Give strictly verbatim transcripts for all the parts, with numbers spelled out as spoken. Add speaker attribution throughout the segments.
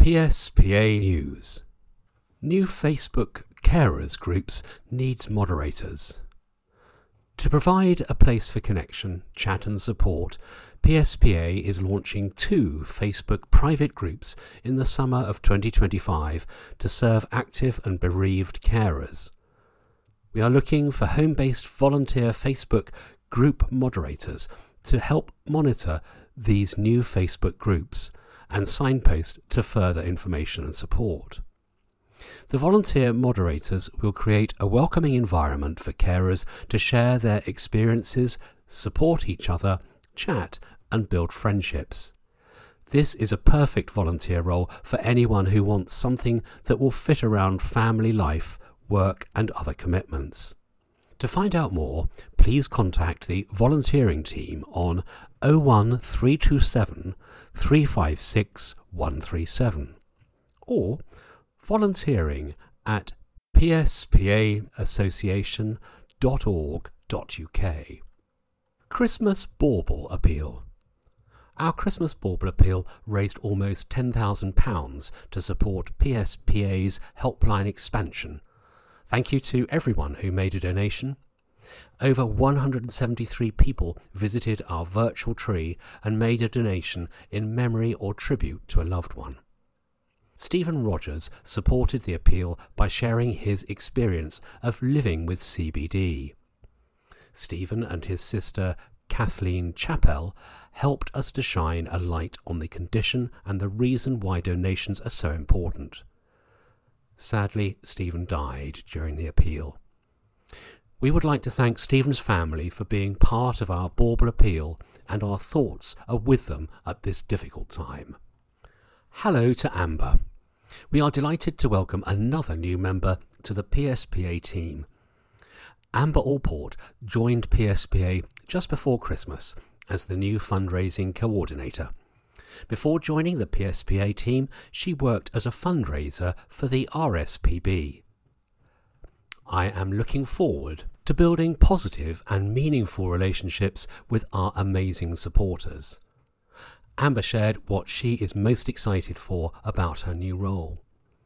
Speaker 1: P S P A News. New Facebook carers groups needs moderators. To provide a place for connection, chat and support, P S P A is launching two Facebook private groups in the summer of twenty twenty-five to serve active and bereaved carers. We are looking for home-based volunteer Facebook group moderators to help monitor these new Facebook groups and signpost to further information and support. The volunteer moderators will create a welcoming environment for carers to share their experiences, support each other, chat and build friendships. This is a perfect volunteer role for anyone who wants something that will fit around family life, work and other commitments. To find out more, please contact the volunteering team on oh one three two seven, three five six, one three seven or volunteering at p s p a association dot org dot u k. Christmas Bauble Appeal. Our Christmas Bauble Appeal raised almost ten thousand pounds to support P S P A's helpline expansion. Thank you to everyone who made a donation. Over one hundred seventy-three people visited our virtual tree and made a donation in memory or tribute to a loved one. Stephen Rogers supported the appeal by sharing his experience of living with C B D. Stephen and his sister Kathleen Chappell helped us to shine a light on the condition and the reason why donations are so important. Sadly, Stephen died during the appeal. We would like to thank Stephen's family for being part of our Bauble Appeal, and our thoughts are with them at this difficult time. Hello to Amber. We are delighted to welcome another new member to the P S P A team. Amber Allport joined P S P A just before Christmas as the new fundraising coordinator. Before joining the P S P A team, she worked as a fundraiser for the R S P B. I am looking forward to building positive and meaningful relationships with our amazing supporters. Amber shared what she is most excited for about her new role.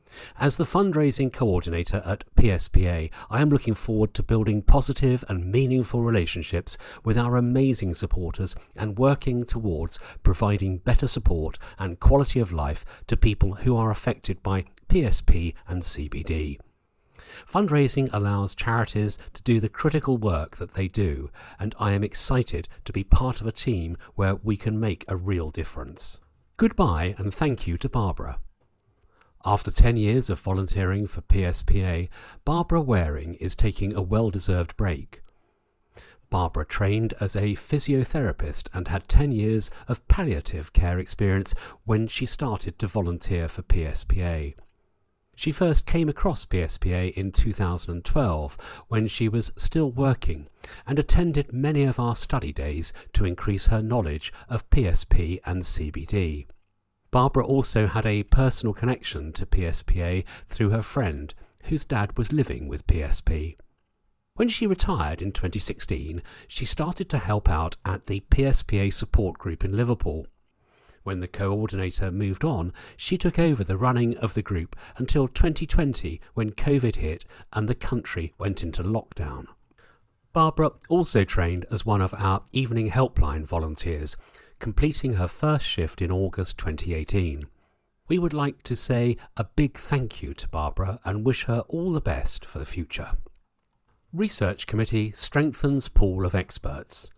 Speaker 1: As the fundraising coordinator at P S P A, I am looking forward to building positive and meaningful relationships with our amazing supporters and working towards providing better support and quality of life to people who are affected by P S P and C B D. Fundraising allows charities to do the critical work that they do, and I am excited to be part of a team where we can make a real difference. Goodbye and thank you to Barbara. After ten years of volunteering for P S P A, Barbara Waring is taking a well-deserved break. Barbara trained as a physiotherapist and had ten years of palliative care experience when she started to volunteer for P S P A. She first came across P S P A in two thousand twelve when she was still working and attended many of our study days to increase her knowledge of P S P and C B D. Barbara also had a personal connection to P S P A through her friend, whose dad was living with P S P. When she retired in twenty sixteen, she started to help out at the P S P A support group in Liverpool. When the coordinator moved on, she took over the running of the group until twenty twenty, when COVID hit and the country went into lockdown. Barbara also trained as one of our evening helpline volunteers, completing her first shift in August twenty eighteen. We would like to say a big thank you to Barbara and wish her all the best for the future. Research Committee strengthens pool of experts.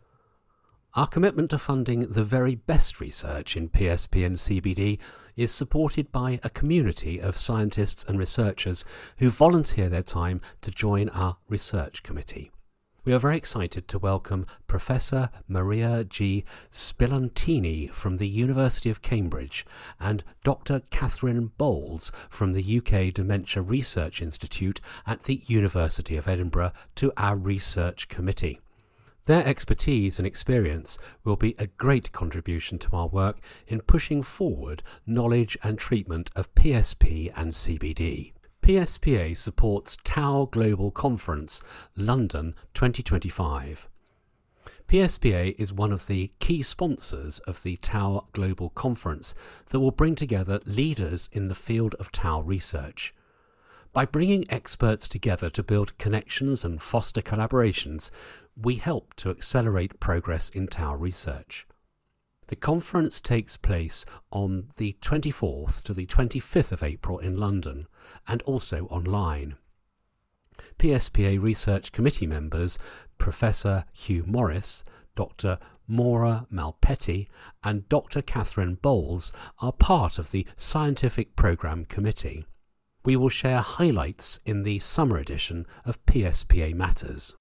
Speaker 1: Our commitment to funding the very best research in P S P and C B D is supported by a community of scientists and researchers who volunteer their time to join our Research Committee. We are very excited to welcome Professor Maria G. Spilantini from the University of Cambridge and Doctor Catherine Bowles from the U K Dementia Research Institute at the University of Edinburgh to our Research Committee. Their expertise and experience will be a great contribution to our work in pushing forward knowledge and treatment of P S P and C B D. P S P A supports Tau Global Conference, London twenty twenty-five. P S P A is one of the key sponsors of the Tau Global Conference that will bring together leaders in the field of tau research. By bringing experts together to build connections and foster collaborations, we help to accelerate progress in tau research. The conference takes place on the twenty-fourth to the twenty-fifth of April in London and also online. P S P A Research Committee members Professor Hugh Morris, Doctor Maura Malpetti and Doctor Catherine Bowles are part of the Scientific Programme Committee. We will share highlights in the summer edition of P S P A Matters.